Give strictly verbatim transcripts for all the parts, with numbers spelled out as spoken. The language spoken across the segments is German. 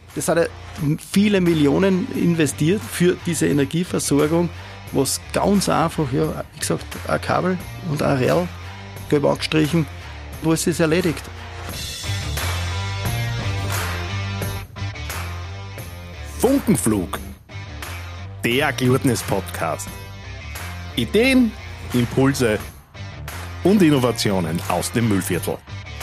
Das hat ja viele Millionen investiert für diese Energieversorgung, was ganz einfach, ja, wie gesagt, ein Kabel und ein Rell, gelb angestrichen, wo es ist erledigt. Funkenflug, der Glurtnis-Podcast. Ideen, Impulse und Innovationen aus dem Müllviertel.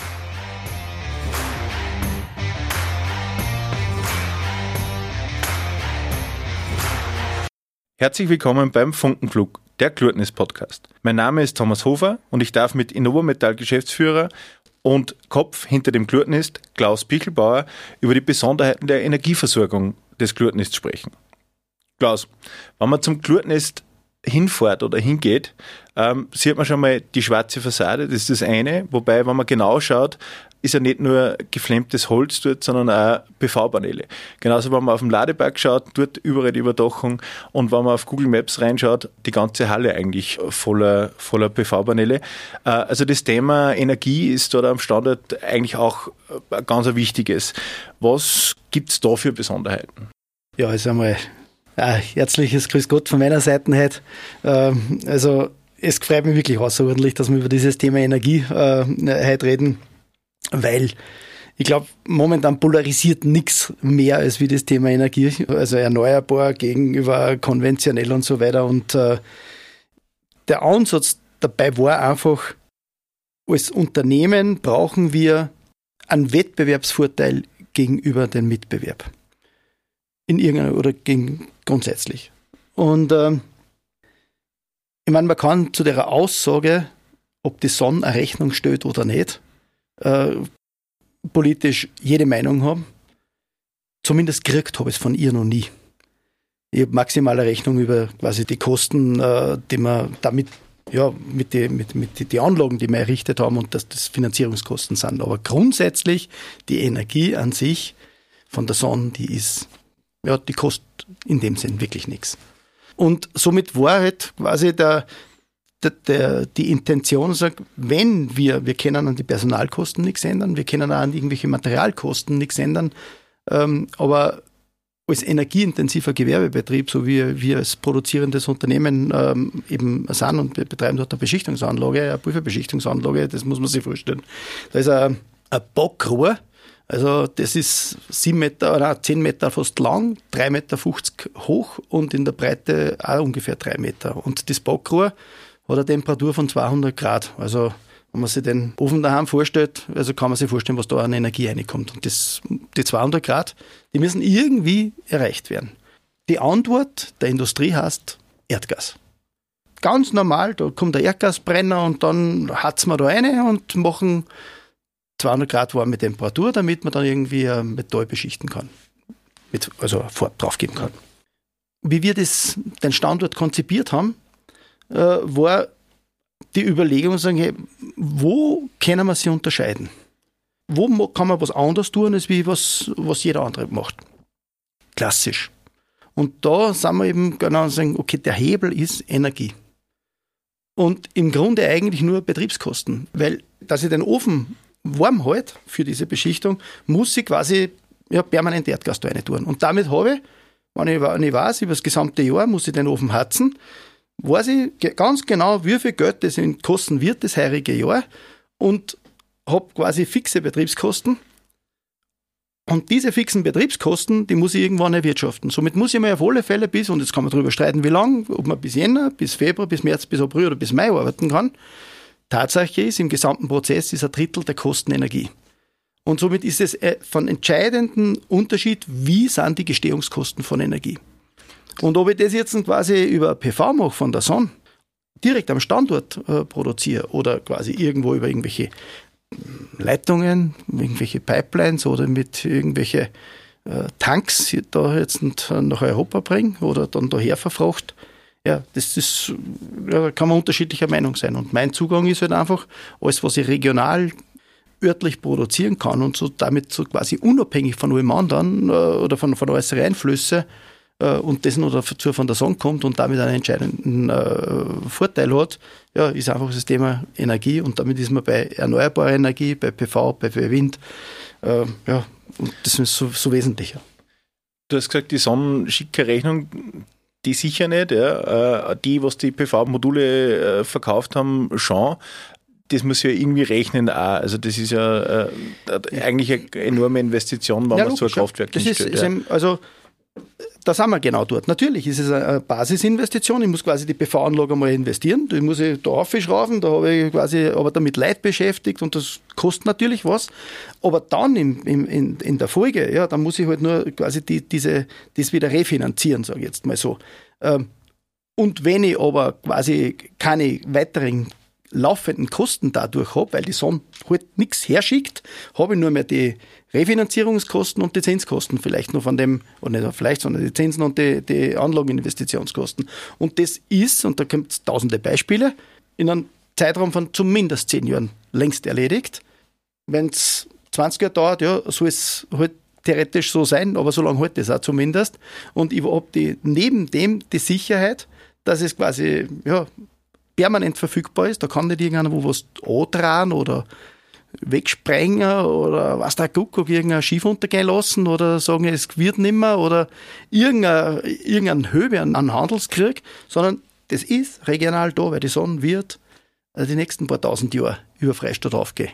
Herzlich willkommen beim Funkenflug, der Glurtnis-Podcast. Mein Name ist Thomas Hofer und ich darf mit Innovametall-Geschäftsführer und Kopf hinter dem Glurtnist, Klaus Pichelbauer, über die Besonderheiten der Energieversorgung des Glurtnists sprechen. Klaus, wenn man zum Glurtnist hinfährt oder hingeht, ähm, sieht man schon mal die schwarze Fassade, das ist das eine. Wobei, wenn man genau schaut, ist ja nicht nur geflammtes Holz dort, sondern auch P V-Paneele. Genauso, wenn man auf dem Ladepark schaut, dort überall die Überdachung, und wenn man auf Google Maps reinschaut, die ganze Halle eigentlich voller, voller P V-Paneele. Äh, also das Thema Energie ist dort am Standort eigentlich auch ein ganz wichtiges. Was gibt es da für Besonderheiten? Ja, also einmal ein herzliches Grüß Gott von meiner Seite heute. Ähm, also es freut mich wirklich außerordentlich, dass wir über dieses Thema Energie äh, heute reden, weil ich glaube, momentan polarisiert nichts mehr als wie das Thema Energie, also erneuerbar gegenüber konventionell und so weiter. Und äh, der Ansatz dabei war einfach, als Unternehmen brauchen wir einen Wettbewerbsvorteil gegenüber dem Mitbewerb. In irgendeiner oder gegen, grundsätzlich. Und ähm, ich meine, man kann zu der Aussage, ob die Sonne eine Rechnung stellt oder nicht, äh, politisch jede Meinung haben. Zumindest gekriegt habe ich es von ihr noch nie. Ich habe maximale Rechnung über quasi die Kosten, äh, die man damit, ja, mit die, mit, mit die, die Anlagen, die wir errichtet haben, und dass das Finanzierungskosten sind. Aber grundsätzlich die Energie an sich von der Sonne, die ist, ja, die kostet in dem Sinn wirklich nichts. Und somit war halt quasi der, der, der, die Intention, sagt, wenn wir, wir können an die Personalkosten nichts ändern, wir können auch an irgendwelche Materialkosten nichts ändern, ähm, aber als energieintensiver Gewerbebetrieb, so wie wir als produzierendes Unternehmen ähm, eben sind, und wir betreiben dort eine Beschichtungsanlage, eine Pulverbeschichtungsanlage, das muss man sich vorstellen. Da ist ein, ein Backrohr. Also das ist sieben Meter oder zehn Meter fast lang, drei Meter fünfzig hoch und in der Breite auch ungefähr drei Meter. Und das Backrohr hat eine Temperatur von zweihundert Grad. Also wenn man sich den Ofen daheim vorstellt, also kann man sich vorstellen, was da an Energie reinkommt. Und das, die zweihundert Grad, die müssen irgendwie erreicht werden. Die Antwort der Industrie heißt Erdgas. Ganz normal, da kommt der Erdgasbrenner und dann heizen wir da rein und machen zweihundert Grad warme Temperatur, damit man dann irgendwie ein Metall beschichten kann. Mit, also eine Farbe draufgeben kann. Wie wir das, den Standort konzipiert haben, äh, war die Überlegung, sagen, hey, wo können wir sie unterscheiden? Wo kann man was anderes tun, als wie was, was jeder andere macht? Klassisch. Und da sind wir eben genau sagen, okay, der Hebel ist Energie. Und im Grunde eigentlich nur Betriebskosten, weil, dass ich den Ofen warm halt für diese Beschichtung, muss ich quasi ja, permanent Erdgas da rein tun. Und damit habe ich, wenn ich, wenn ich weiß, über das gesamte Jahr muss ich den Ofen heizen, weiß ich ganz genau, wie viel Geld das kosten wird, das heurige Jahr, und habe quasi fixe Betriebskosten. Und diese fixen Betriebskosten, die muss ich irgendwann erwirtschaften. Somit muss ich mir auf alle Fälle bis, und jetzt kann man darüber streiten, wie lange, ob man bis Jänner, bis Februar, bis März, bis April oder bis Mai arbeiten kann. Tatsache ist, im gesamten Prozess ist ein Drittel der Kosten Energie. Und somit ist es von entscheidendem Unterschied, wie sind die Gestehungskosten von Energie. Und ob ich das jetzt quasi über P V mache von der Sonne, direkt am Standort äh, produziere oder quasi irgendwo über irgendwelche Leitungen, irgendwelche Pipelines oder mit irgendwelche äh, Tanks da jetzt nach Europa bringe oder dann daher verfracht, ja, das ist, ja, kann man unterschiedlicher Meinung sein. Und mein Zugang ist halt einfach, alles, was ich regional, örtlich produzieren kann und so damit so quasi unabhängig von allem anderen äh, oder von, von äußeren Einflüssen äh, und dessen oder dazu von der Sonne kommt und damit einen entscheidenden äh, Vorteil hat, ja, ist einfach das Thema Energie, und damit ist man bei erneuerbarer Energie, bei P V, bei Wind, äh, ja, und das ist so, so wesentlicher. Du hast gesagt, die Sonne schickt keine Rechnung, die sicher nicht. Ja. Die, was die P V-Module verkauft haben, schon. Das muss ja irgendwie rechnen auch. Also das ist ja äh, eigentlich eine enorme Investition, wenn ja, man logisch, so ein Kraftwerk das hinstellt. ist, Ja. ist also da sind wir genau dort. Natürlich ist es eine Basisinvestition. Ich muss quasi die P V-Anlage mal investieren. Die muss ich da aufschrauben, da habe ich quasi aber damit Leute beschäftigt und das kostet natürlich was. Aber dann im, im, in, in der Folge, ja, dann muss ich halt nur quasi die, diese, das wieder refinanzieren, sage ich jetzt mal so. Und wenn ich aber quasi keine weiteren laufenden Kosten dadurch habe, weil die Sonne halt nichts herschickt, habe ich nur mehr die Refinanzierungskosten und die Zinskosten vielleicht noch von dem, oder nicht vielleicht, sondern die Zinsen und die, die Anlageninvestitionskosten. Und das ist, und da gibt es tausende Beispiele, in einem Zeitraum von zumindest zehn Jahren längst erledigt. Wenn es zwanzig Jahre dauert, ja, soll es halt theoretisch so sein, aber so lange hält es auch zumindest. Und ich habe die, neben dem die Sicherheit, dass es quasi, ja, permanent verfügbar ist. Da kann nicht irgendeiner wo was antragen oder wegsprengen oder was der Kuckuck irgendein Schiff untergehen lassen oder sagen, es wird nicht mehr oder irgendein, irgendein Höhe an Handelskrieg, sondern das ist regional da, weil die Sonne wird die nächsten paar tausend Jahre über Freistaat aufgehen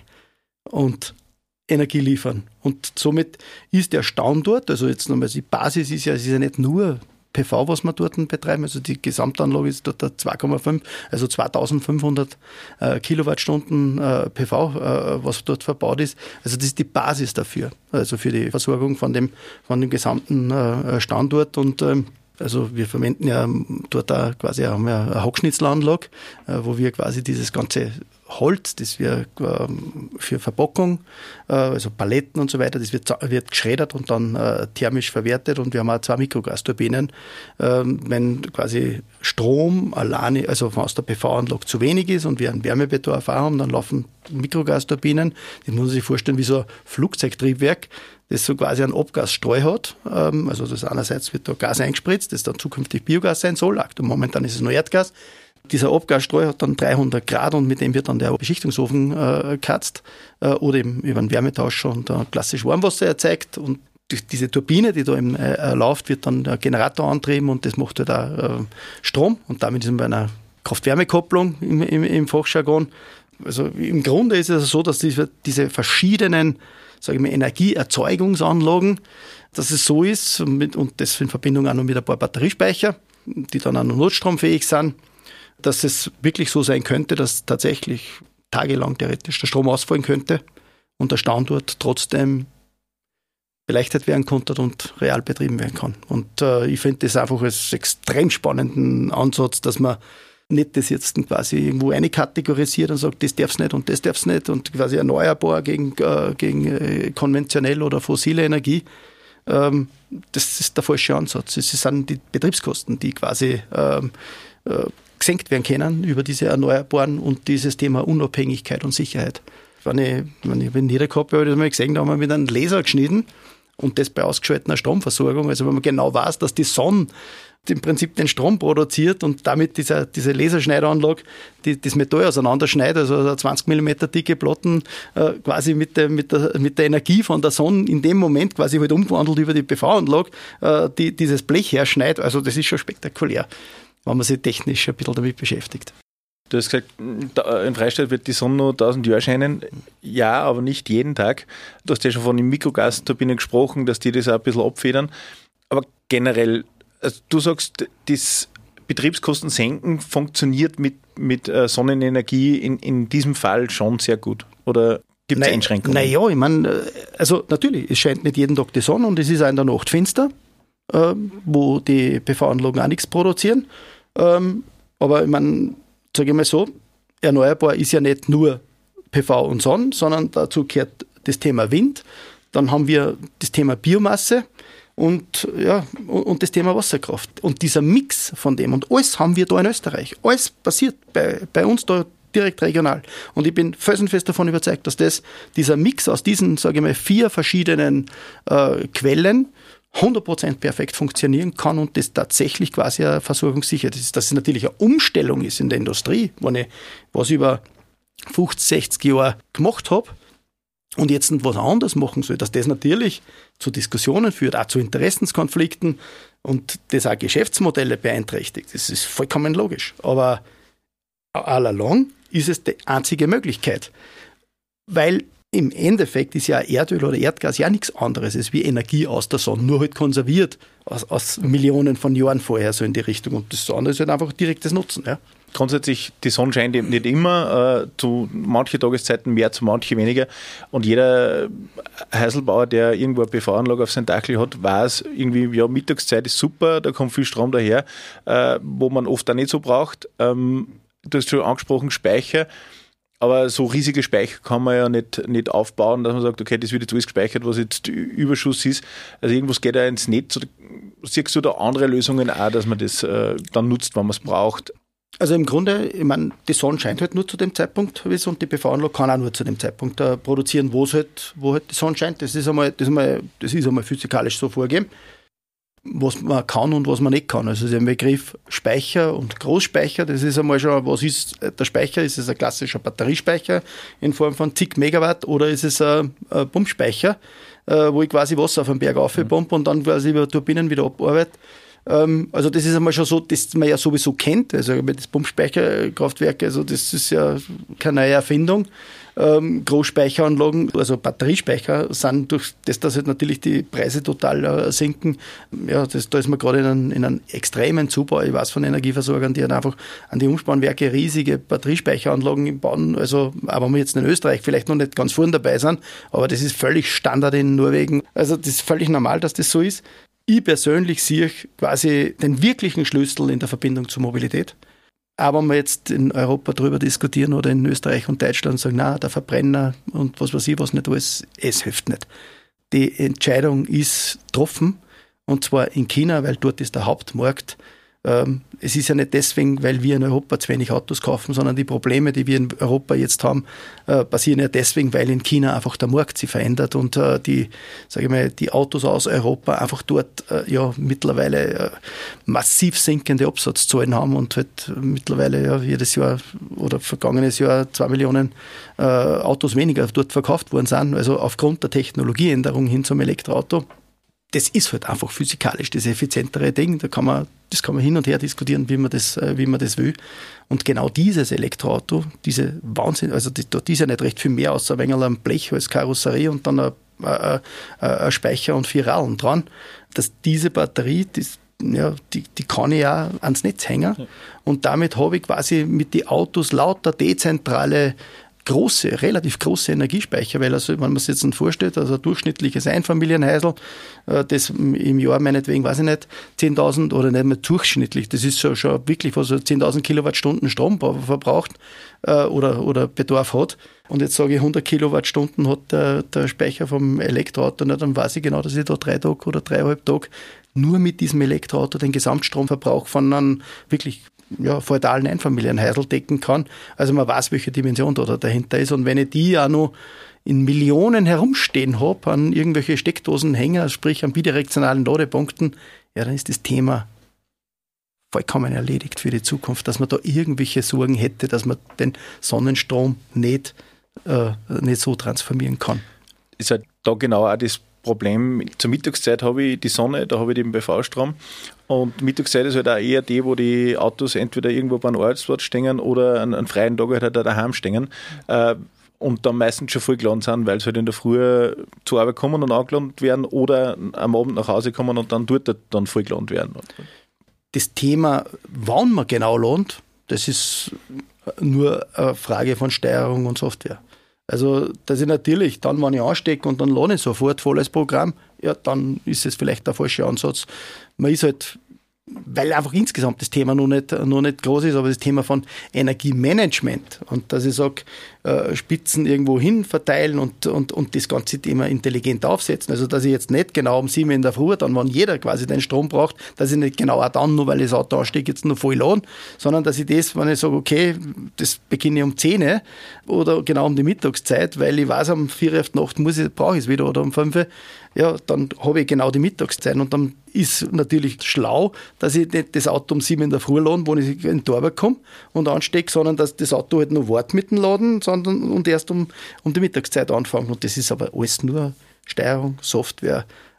und Energie liefern. Und somit ist der Standort, also jetzt nochmal die Basis ist ja, es ist ja nicht nur P V, was wir dort betreiben, also die Gesamtanlage ist dort zwei Komma fünf, also zweitausendfünfhundert äh, Kilowattstunden äh, P V, äh, was dort verbaut ist. Also das ist die Basis dafür, also für die Versorgung von dem, von dem gesamten äh, Standort. Und ähm, also wir verwenden ja dort auch quasi, haben wir eine Hackschnitzelanlage, äh, wo wir quasi dieses ganze Holz, das wir ähm, für Verpackung, äh, also Paletten und so weiter, das wird, wird geschreddert und dann äh, thermisch verwertet und wir haben auch zwei Mikrogasturbinen. Ähm, wenn quasi Strom alleine, also aus der P V-Anlage zu wenig ist und wir einen Wärmebedarf haben, dann laufen Mikrogasturbinen. Das muss man sich vorstellen wie so ein Flugzeugtriebwerk, das so quasi einen Abgasstreu hat. Ähm, also das einerseits wird da Gas eingespritzt, das dann zukünftig Biogas sein soll. Momentan ist es nur Erdgas. Dieser Abgasstreu hat dann dreihundert Grad und mit dem wird dann der Beschichtungsofen äh, gekatzt äh, oder eben über einen Wärmetauscher und äh, klassisch Warmwasser erzeugt. Und durch diese Turbine, die da eben, äh, läuft, wird dann der Generator antrieben und das macht halt auch äh, Strom. Und damit ist man bei einer Kraft-Wärme-Kopplung im, im, im Fachjargon. Also im Grunde ist es so, dass diese, diese verschiedenen, sage ich mal, Energieerzeugungsanlagen, dass es so ist mit, und das in Verbindung auch noch mit ein paar Batteriespeicher, die dann auch noch notstromfähig sind, dass es wirklich so sein könnte, dass tatsächlich tagelang theoretisch der Strom ausfallen könnte und der Standort trotzdem beleuchtet werden konnte und real betrieben werden kann. Und äh, ich finde das einfach als extrem spannenden Ansatz, dass man nicht das jetzt quasi irgendwo einkategorisiert und sagt, das darf's nicht und das darf's nicht und quasi erneuerbar gegen, äh, gegen äh, konventionell oder fossile Energie. Ähm, das ist der falsche Ansatz. Es sind die Betriebskosten, die quasi ähm, äh, gesenkt werden können über diese Erneuerbaren und dieses Thema Unabhängigkeit und Sicherheit. Wenn ich, wenn ich in Niederkapp habe, habe ich das mal gesehen, da haben wir mit einem Laser geschnitten und das bei ausgeschalteter Stromversorgung. Also wenn man genau weiß, dass die Sonne im Prinzip den Strom produziert und damit dieser, diese Laserschneideranlage die, das Metall auseinanderschneidet, also zwanzig Millimeter dicke Platten äh, quasi mit der, mit, der, mit der Energie von der Sonne in dem Moment quasi halt umgewandelt über die P V-Anlage, äh, die dieses Blech herschneidet. Also das ist schon spektakulär, wenn man sich technisch ein bisschen damit beschäftigt. Du hast gesagt, in Freistaat wird die Sonne noch tausend Jahre scheinen. Ja, aber nicht jeden Tag. Du hast ja schon von den Mikrogasturbinen gesprochen, dass die das auch ein bisschen abfedern. Aber generell, also du sagst, das Betriebskosten senken funktioniert mit, mit Sonnenenergie in, in diesem Fall schon sehr gut. Oder gibt es Einschränkungen? Naja, ich meine, also natürlich, es scheint nicht jeden Tag die Sonne und es ist auch in der Nacht finster, äh, wo die P V-Anlagen auch nichts produzieren. Ähm, aber ich meine, sage ich mal so, erneuerbar ist ja nicht nur P V und Sonne, sondern dazu gehört das Thema Wind. Dann haben wir das Thema Biomasse und, ja, und das Thema Wasserkraft. Und dieser Mix von dem, und alles haben wir da in Österreich. Alles passiert bei, bei uns da direkt regional. Und ich bin felsenfest davon überzeugt, dass das, dieser Mix aus diesen, sage ich mal, vier verschiedenen äh, Quellen hundert Prozent perfekt funktionieren kann und das tatsächlich quasi eine versorgungssicher ist. Dass es natürlich eine Umstellung ist in der Industrie, wenn ich was über fünfzig, sechzig Jahre gemacht habe und jetzt was anderes machen soll, dass das natürlich zu Diskussionen führt, auch zu Interessenskonflikten und das auch Geschäftsmodelle beeinträchtigt. Das ist vollkommen logisch. Aber all along ist es die einzige Möglichkeit. Weil im Endeffekt ist ja Erdöl oder Erdgas ja nichts anderes als wie Energie aus der Sonne, nur halt konserviert aus, aus Millionen von Jahren vorher so in die Richtung. Und das andere ist halt einfach direktes Nutzen. Ja. Grundsätzlich, die Sonne scheint eben nicht immer, äh, zu manchen Tageszeiten mehr, zu manchen weniger. Und jeder Heiselbauer, der irgendwo eine P V-Anlage auf seinem Dackel hat, weiß irgendwie, ja, Mittagszeit ist super, da kommt viel Strom daher, äh, wo man oft auch nicht so braucht. Ähm, du hast schon angesprochen, Speicher. Aber so riesige Speicher kann man ja nicht, nicht aufbauen, dass man sagt, okay, das wird jetzt alles gespeichert, was jetzt Überschuss ist. Also irgendwas geht ja ins Netz. Siehst du da andere Lösungen auch, dass man das äh, dann nutzt, wenn man es braucht? Also im Grunde, ich meine, die Sonne scheint halt nur zu dem Zeitpunkt und die P V-Anlage kann auch nur zu dem Zeitpunkt äh, produzieren, wo es halt, wo halt die Sonne scheint. Das ist einmal, das ist einmal, das ist einmal physikalisch so vorgegeben, was man kann und was man nicht kann. Also der Begriff Speicher und Großspeicher, das ist einmal schon, was ist der Speicher? Ist es ein klassischer Batteriespeicher in Form von zig Megawatt oder ist es ein, ein Pumpspeicher, äh, wo ich quasi Wasser auf den Berg aufpumpe und dann quasi über Turbinen wieder abarbeite? Ähm, also das ist einmal schon so, das man ja sowieso kennt. Also das Pumpspeicherkraftwerk, also das ist ja keine neue Erfindung. Ähm, Großspeicheranlagen, also Batteriespeicher, sind durch das, dass halt natürlich die Preise total äh, sinken. Ja, das, da ist man gerade in, einem, in einem extremen Zubau. Ich weiß von Energieversorgern, die halt einfach an die Umspannwerke riesige Batteriespeicheranlagen bauen. Also, aber wir jetzt in Österreich vielleicht noch nicht ganz vorne dabei sind, aber das ist völlig Standard in Norwegen. Also das ist völlig normal, dass das so ist. Ich persönlich sehe quasi den wirklichen Schlüssel in der Verbindung zur Mobilität. Aber wenn wir jetzt in Europa darüber diskutieren oder in Österreich und Deutschland sagen, na, der Verbrenner und was weiß ich, was nicht alles, es hilft nicht. Die Entscheidung ist getroffen und zwar in China, weil dort ist der Hauptmarkt. Ähm, es ist ja nicht deswegen, weil wir in Europa zu wenig Autos kaufen, sondern die Probleme, die wir in Europa jetzt haben, äh, passieren ja deswegen, weil in China einfach der Markt sich verändert und äh, die, sage ich mal, die Autos aus Europa einfach dort äh, ja mittlerweile äh, massiv sinkende Absatzzahlen haben und halt mittlerweile ja jedes Jahr oder vergangenes Jahr zwei Millionen äh, Autos weniger dort verkauft worden sind, also aufgrund der Technologieänderung hin zum Elektroauto. Das ist halt einfach physikalisch das effizientere Ding. Da kann man, das kann man hin und her diskutieren, wie man das, wie man das will. Und genau dieses Elektroauto, diese Wahnsinn, also die, da ist ja nicht recht viel mehr außer ein wenig ein Blech als Karosserie und dann ein, ein, ein Speicher und vier Rallen dran. Dass diese Batterie, das, ja, die, die kann ich auch ans Netz hängen. Ja. Und damit habe ich quasi mit den Autos lauter dezentrale große, relativ große Energiespeicher, weil also, wenn man sich jetzt vorstellt, also ein durchschnittliches Einfamilienhausl, äh, das im Jahr meinetwegen, weiß ich nicht, zehntausend oder nicht mehr durchschnittlich, das ist schon, schon wirklich, was so zehntausend Kilowattstunden Strom verbraucht äh, oder, oder Bedarf hat. Und jetzt sage ich, hundert Kilowattstunden hat der, der Speicher vom Elektroauto, nicht, dann weiß ich genau, dass ich da drei Tage oder dreieinhalb Tage nur mit diesem Elektroauto den Gesamtstromverbrauch von einem wirklich ja, feudalen Einfamilienhäusl decken kann. Also man weiß, welche Dimension da dahinter ist. Und wenn ich die auch noch in Millionen herumstehen habe, an irgendwelche Steckdosenhänger, sprich an bidirektionalen Ladepunkten, ja, dann ist das Thema vollkommen erledigt für die Zukunft, dass man da irgendwelche Sorgen hätte, dass man den Sonnenstrom nicht, äh, nicht so transformieren kann. Ist halt da genau auch das Problem. Zur Mittagszeit habe ich die Sonne, da habe ich den P V-Strom und Mittagszeit ist halt auch eher die, wo die Autos entweder irgendwo beim Arbeitsplatz stehen oder an einem freien Tag halt auch daheim stehen äh, und dann meistens schon voll geladen sind, weil sie halt in der Früh zur Arbeit kommen und angeladen werden oder am Abend nach Hause kommen und dann dort dann voll geladen werden. Das Thema, wann man genau lohnt, das ist nur eine Frage von Steuerung und Software. Also, dass ich natürlich dann, wenn ich anstecke und dann lade ich sofort volles Programm, ja, dann ist es vielleicht der falsche Ansatz. Man ist halt, weil einfach insgesamt das Thema noch nicht, noch nicht groß ist, aber das Thema von Energiemanagement und dass ich sage, äh, Spitzen irgendwo hin verteilen und, und, und das ganze Thema intelligent aufsetzen. Also, dass ich jetzt nicht genau um sieben in der Früh, dann, wann jeder quasi den Strom braucht, dass ich nicht genau auch dann, nur weil ich das Auto ansteige, jetzt noch voll laden, sondern dass ich das, wenn ich sage, okay, das beginne ich um zehn oder genau um die Mittagszeit, weil ich weiß, um vier auf die Nacht muss ich, brauche ich es wieder oder um fünf, ja, dann habe ich genau die Mittagszeit und dann ist natürlich schlau, dass ich nicht das Auto um sieben in der Früh laden, wo ich in die Arbeit komme und anstecke, sondern dass das Auto halt noch wartet mit dem Laden sondern, und erst um, um die Mittagszeit anfangen. Und das ist aber alles nur Steuerung, Software,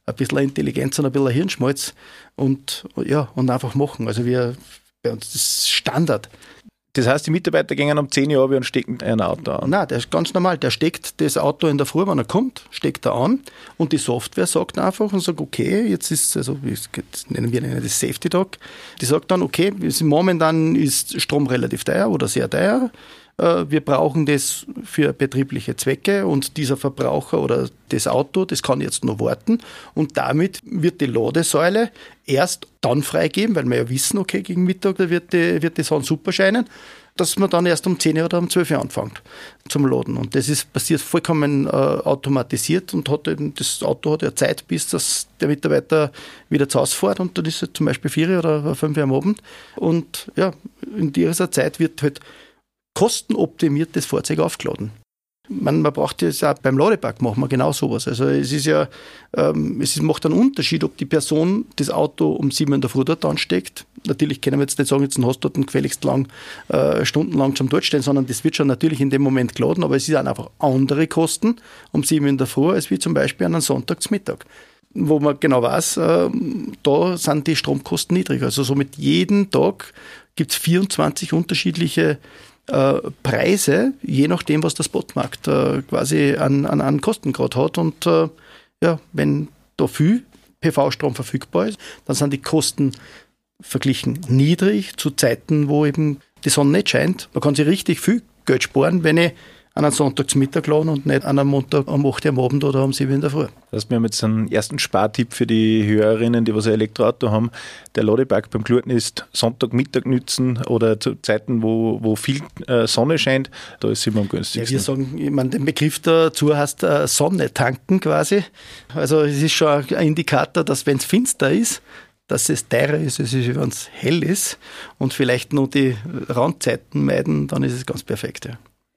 ein bisschen Intelligenz und ein bisschen Hirnschmalz und, ja, und einfach machen. Also wir, bei uns das ist Standard. Das heißt, die Mitarbeiter gehen um zehn Uhr und stecken ein Auto an? Nein, der ist ganz normal. Der steckt das Auto in der Früh, wenn er kommt, steckt er an und die Software sagt einfach und sagt, okay, jetzt ist, also jetzt nennen wir das Safety Dog, die sagt dann, okay, momentan ist Strom relativ teuer oder sehr teuer, wir brauchen das für betriebliche Zwecke und dieser Verbraucher oder das Auto, das kann jetzt noch warten und damit wird die Ladesäule erst dann freigeben, weil wir ja wissen, okay, gegen Mittag wird die, wird die Sonne super scheinen, dass man dann erst um zehn Uhr oder um zwölf Uhr anfängt zum Laden. Und das ist passiert vollkommen äh, automatisiert und hat eben, das Auto hat ja Zeit, bis das der Mitarbeiter wieder zu Hause fährt und dann ist es zum Beispiel vier Uhr oder fünf Uhr am Abend und ja, in dieser Zeit wird halt kostenoptimiert das Fahrzeug aufgeladen. Man, man braucht das auch beim Ladepark, machen wir genau sowas. Also es ist ja, ähm, es ist, macht einen Unterschied, ob die Person das Auto um sieben in der Früh dort ansteckt. Natürlich können wir jetzt nicht sagen, jetzt hast du dort gefälligst lang, äh, stundenlang zum dort stehen, sondern das wird schon natürlich in dem Moment geladen, aber es ist auch einfach andere Kosten um sieben in der Früh, als wie zum Beispiel an einem Sonntagsmittag. Wo man genau weiß, äh, da sind die Stromkosten niedrig. Also somit jeden Tag gibt es vierundzwanzig unterschiedliche Äh, Preise, je nachdem, was der Spotmarkt äh, quasi an, an, an Kostengrad hat. Und äh, ja, wenn da viel P V-Strom verfügbar ist, dann sind die Kosten verglichen niedrig zu Zeiten, wo eben die Sonne nicht scheint. Man kann sich richtig viel Geld sparen, wenn ich an einem Sonntagsmittag laden und nicht an einem Montag um acht Uhr am Abend oder um sieben Uhr in der Früh. Das heißt, wir haben jetzt einen ersten Spartipp für die Hörerinnen, die was ein Elektroauto haben. Der Ladepark beim Gluten ist Sonntagmittag nützen oder zu Zeiten, wo, wo viel äh, Sonne scheint. Da ist es immer am günstigsten. Ja, wir sagen, ich meine, den Begriff dazu heißt äh, Sonne tanken quasi. Also es ist schon ein Indikator, dass wenn es finster ist, dass es teurer ist, als wenn es hell ist und vielleicht noch die Randzeiten meiden, dann ist es ganz perfekt. Ja.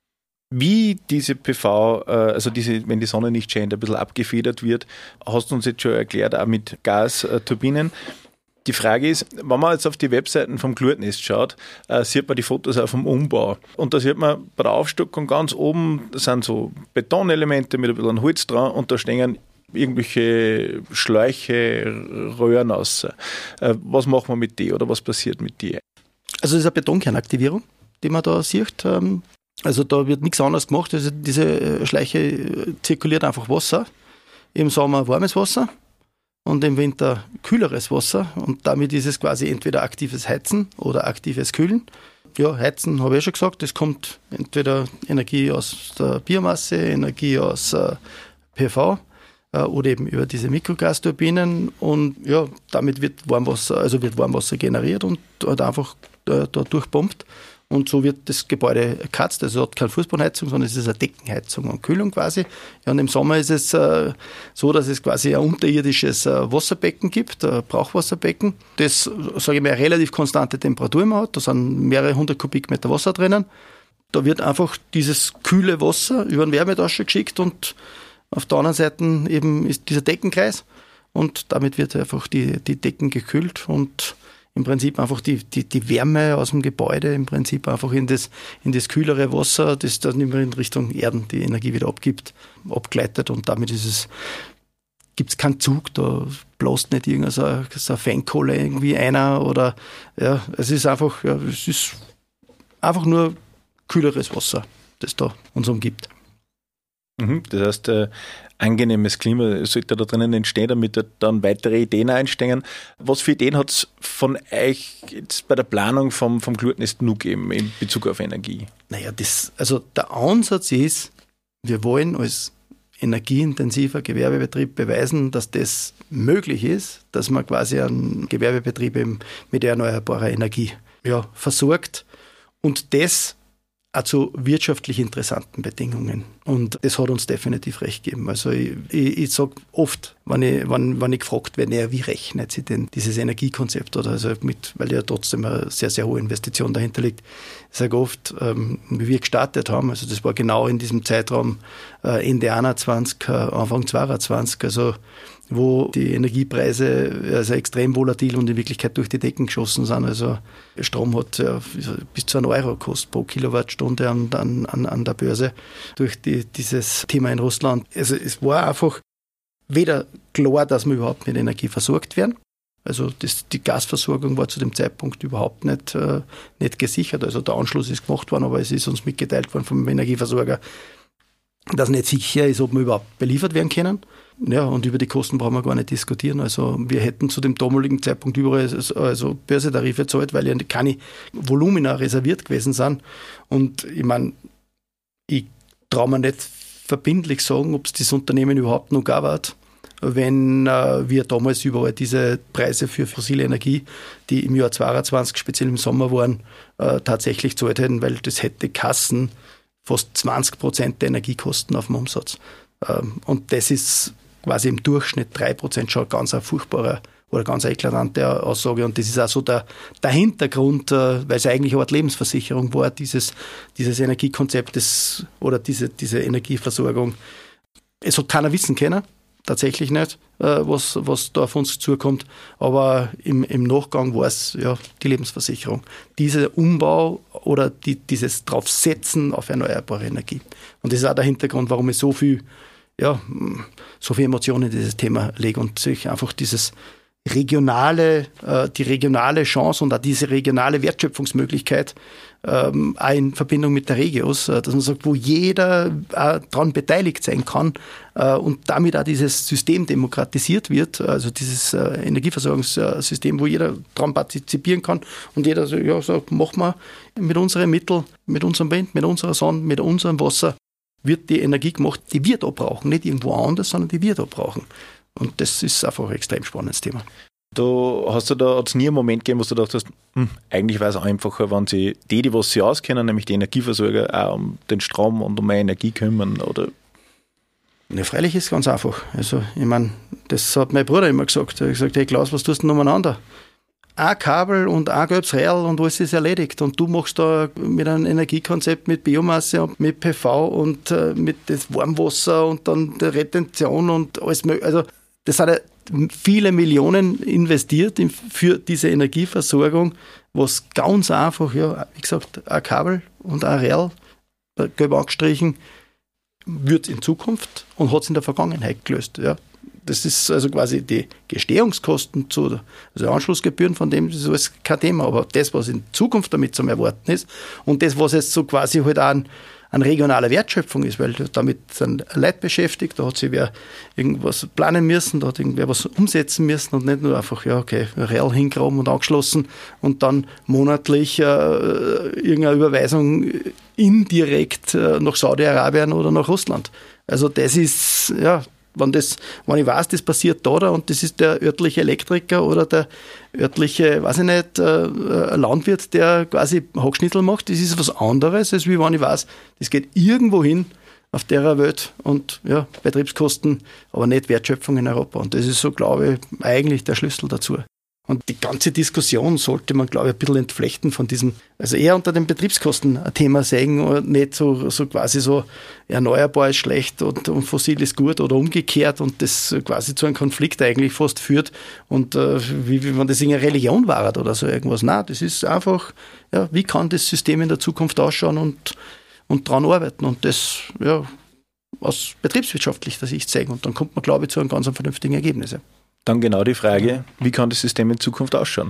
Wie diese P V, also diese, wenn die Sonne nicht scheint, ein bisschen abgefedert wird, hast du uns jetzt schon erklärt, auch mit Gasturbinen. Die Frage ist, wenn man jetzt auf die Webseiten vom Glutnest schaut, sieht man die Fotos auch vom Umbau. Und da sieht man bei der Aufstockung ganz oben, das sind so Betonelemente mit ein bisschen Holz dran und da stehen irgendwelche Schläuche, Röhren raus. Was machen wir mit die oder was passiert mit die? Also das ist eine Betonkernaktivierung, die man da sieht. Also da wird nichts anderes gemacht. Also diese Schläuche zirkuliert einfach Wasser. Im Sommer warmes Wasser und im Winter kühleres Wasser. Und damit ist es quasi entweder aktives Heizen oder aktives Kühlen. Ja, Heizen habe ich schon gesagt. Das kommt entweder Energie aus der Biomasse, Energie aus äh, P V äh, oder eben über diese Mikrogasturbinen. Und ja, damit wird Warmwasser, also wird Warmwasser generiert und halt einfach äh, da durchpumpt. Und so wird das Gebäude geheizt. Also es hat keine Fußbodenheizung, sondern es ist eine Deckenheizung und Kühlung quasi. Ja, und im Sommer ist es äh, so, dass es quasi ein unterirdisches äh, Wasserbecken gibt, ein Brauchwasserbecken, das, sage ich mal, eine relativ konstante Temperatur immer hat. Da sind mehrere hundert Kubikmeter Wasser drinnen. Da wird einfach dieses kühle Wasser über einen Wärmetauscher geschickt und auf der anderen Seite eben ist dieser Deckenkreis und damit wird einfach die, die Decken gekühlt und im Prinzip einfach die, die, die Wärme aus dem Gebäude im Prinzip einfach in das, in das kühlere Wasser, das dann immer in Richtung Erden die Energie wieder abgibt, abgleitet und damit ist es, gibt es keinen Zug, da bloßt nicht irgendeine so, so eine Feinkohle irgendwie einer oder ja, es ist einfach, ja, es ist einfach nur kühleres Wasser, das da uns umgibt. Mhm, das heißt, äh, angenehmes Klima sollte da drinnen entstehen, damit da dann weitere Ideen einstehen. Was für Ideen hat es von euch jetzt bei der Planung vom, vom Glutnest noch gegeben in Bezug auf Energie? Naja, das, also der Ansatz ist, wir wollen als energieintensiver Gewerbebetrieb beweisen, dass das möglich ist, dass man quasi einen Gewerbebetrieb eben mit erneuerbarer Energie ja, versorgt und das auch zu wirtschaftlich interessanten Bedingungen. Und das hat uns definitiv recht gegeben. Also ich, ich, ich sage oft, wenn ich, wenn, wenn ich gefragt werde, ja, wie rechnet sich denn dieses Energiekonzept oder also mit, weil ja trotzdem eine sehr, sehr hohe Investition dahinter liegt. Ich sage oft, ähm, wie wir gestartet haben, also das war genau in diesem Zeitraum äh, Ende einundzwanzig, äh, Anfang zweiundzwanzig, also wo die Energiepreise also extrem volatil und in Wirklichkeit durch die Decken geschossen sind. Also Strom hat ja bis zu einen Euro gekostet pro Kilowattstunde an, an, an der Börse durch die, dieses Thema in Russland. Also es war einfach weder klar, dass wir überhaupt mit Energie versorgt werden. Also das, die Gasversorgung war zu dem Zeitpunkt überhaupt nicht, äh, nicht gesichert. Also der Anschluss ist gemacht worden, aber es ist uns mitgeteilt worden vom Energieversorger, dass nicht sicher ist, ob wir überhaupt beliefert werden können. Ja, und über die Kosten brauchen wir gar nicht diskutieren. Also wir hätten zu dem damaligen Zeitpunkt überall also Börsetarife gezahlt, weil ja keine Volumina reserviert gewesen sind. Und ich meine, ich traue mir nicht verbindlich sagen, ob es das Unternehmen überhaupt noch gab hat, wenn äh, wir damals überall diese Preise für fossile Energie, die im Jahr zweiundzwanzig, speziell im Sommer waren, äh, tatsächlich gezahlt hätten, weil das hätte Kassen fast zwanzig Prozent der Energiekosten auf dem Umsatz. Ähm, und das ist quasi im Durchschnitt drei Prozent schon ganz ein furchtbarer oder ganz eine eklatante Aussage. Und das ist auch so der, der Hintergrund, äh, weil es eigentlich eine Art Lebensversicherung war, dieses, dieses Energiekonzept des, oder diese, diese Energieversorgung. Es hat keiner wissen können. Tatsächlich nicht, was, was da auf uns zukommt. Aber im, im Nachgang war es ja die Lebensversicherung. Dieser Umbau oder die, dieses Draufsetzen auf erneuerbare Energie. Und das ist auch der Hintergrund, warum ich so viel, ja, so viel Emotionen in dieses Thema lege und sich einfach dieses regionale, äh, die regionale Chance und auch diese regionale Wertschöpfungsmöglichkeit ähm, auch in Verbindung mit der Regios, äh, dass man sagt, wo jeder äh, daran beteiligt sein kann äh, und damit auch dieses System demokratisiert wird, also dieses äh, Energieversorgungssystem, wo jeder daran partizipieren kann und jeder so, ja, sagt, machen wir mit unseren Mitteln, mit unserem Wind, mit unserer Sonne, mit unserem Wasser, wird die Energie gemacht, die wir da brauchen, nicht irgendwo anders, sondern die wir da brauchen. Und das ist einfach ein extrem spannendes Thema. Du hast du da hat's nie einen Moment gegeben, wo du gedacht hast, hm, eigentlich wäre es einfacher, wenn sie die, die was sie auskennen, nämlich die Energieversorger, auch um den Strom und um mehr Energie kümmern, oder? Ja, freilich ist es ganz einfach. Also, ich meine, das hat mein Bruder immer gesagt. Er hat gesagt, hey Klaus, was tust du denn umeinander? Ein Kabel und ein gelbes Rädel und alles ist erledigt. Und du machst da mit einem Energiekonzept mit Biomasse und mit P V und äh, mit das Warmwasser und dann der Retention und alles mögliche. Also, das hat ja viele Millionen investiert in, für diese Energieversorgung, was ganz einfach, ja, wie gesagt, ein Kabel und ein Rädel, gelb angestrichen, wird in Zukunft und hat es in der Vergangenheit gelöst. Ja. Das ist also quasi die Gestehungskosten zu, also Anschlussgebühren, von dem ist alles kein Thema, aber das, was in Zukunft damit zum Erwarten ist und das, was jetzt so quasi halt auch an, an regionaler Wertschöpfung ist, weil damit sind Leute beschäftigt, da hat sich wer irgendwas planen müssen, da hat irgendwer was umsetzen müssen und nicht nur einfach, ja, okay, Real hingraben und angeschlossen und dann monatlich äh, irgendeine Überweisung indirekt äh, nach Saudi-Arabien oder nach Russland. Also das ist, ja, wenn, das, wenn ich weiß, das passiert da, da und das ist der örtliche Elektriker oder der örtliche, weiß ich nicht, äh, Landwirt, der quasi Hackschnitzel macht, das ist was anderes, als wie wenn ich weiß, das geht irgendwo hin auf der Welt und ja, Betriebskosten, aber nicht Wertschöpfung in Europa. Und das ist so, glaube ich, eigentlich der Schlüssel dazu. Und die ganze Diskussion sollte man, glaube ich, ein bisschen entflechten von diesem, also eher unter den Betriebskosten ein Thema sehen und nicht so, so quasi so erneuerbar ist schlecht und, und fossil ist gut oder umgekehrt und das quasi zu einem Konflikt eigentlich fast führt und äh, wie, wie man das in einer Religion war oder so irgendwas. Nein, das ist einfach, ja, wie kann das System in der Zukunft ausschauen und, und dran arbeiten und das, ja, aus betriebswirtschaftlicher Sicht zeigen und dann kommt man, glaube ich, zu einem ganz vernünftigen Ergebnis. Ja. Dann genau die Frage, wie kann das System in Zukunft ausschauen?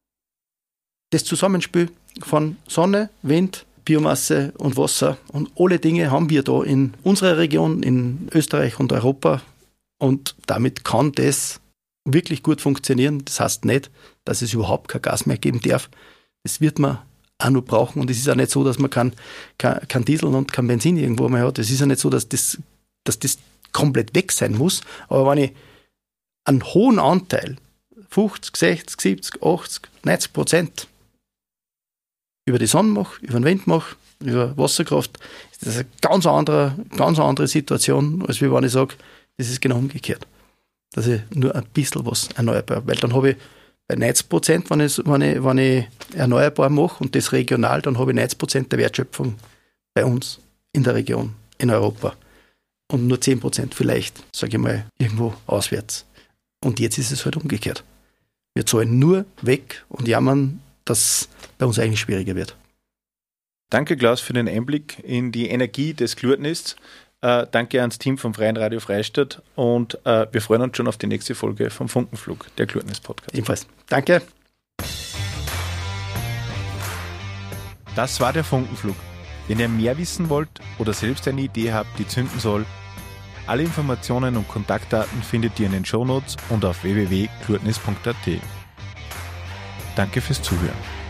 Das Zusammenspiel von Sonne, Wind, Biomasse und Wasser und alle Dinge haben wir da in unserer Region, in Österreich und Europa und damit kann das wirklich gut funktionieren. Das heißt nicht, dass es überhaupt kein Gas mehr geben darf. Das wird man auch noch brauchen und es ist auch nicht so, dass man kein, kein, kein Diesel und kein Benzin irgendwo mehr hat. Es ist ja nicht so, dass das, dass das komplett weg sein muss, aber wenn ich einen hohen Anteil, fünfzig, sechzig, siebzig, achtzig, neunzig Prozent über die Sonne mache, über den Wind mache, über Wasserkraft, ist das eine ganz andere, ganz andere Situation, als wenn ich sage, das ist genau umgekehrt. Dass ich nur ein bisschen was erneuerbar, weil dann habe ich bei neunzig Prozent, wenn ich, wenn ich, wenn ich erneuerbar mache und das regional, dann habe ich neunzig Prozent der Wertschöpfung bei uns in der Region, in Europa. Und nur zehn Prozent vielleicht, sage ich mal, irgendwo auswärts. Und jetzt ist es halt umgekehrt. Wir zahlen nur weg und jammern, dass es bei uns eigentlich schwieriger wird. Danke, Klaus, für den Einblick in die Energie des Glurtnists. Äh, danke ans Team vom Freien Radio Freistadt und äh, wir freuen uns schon auf die nächste Folge vom Funkenflug, der Glurtnis-Podcast. Ebenfalls. Danke. Das war der Funkenflug. Wenn ihr mehr wissen wollt oder selbst eine Idee habt, die zünden soll, alle Informationen und Kontaktdaten findet ihr in den Shownotes und auf w w w punkt glurtnis punkt a t. Danke fürs Zuhören.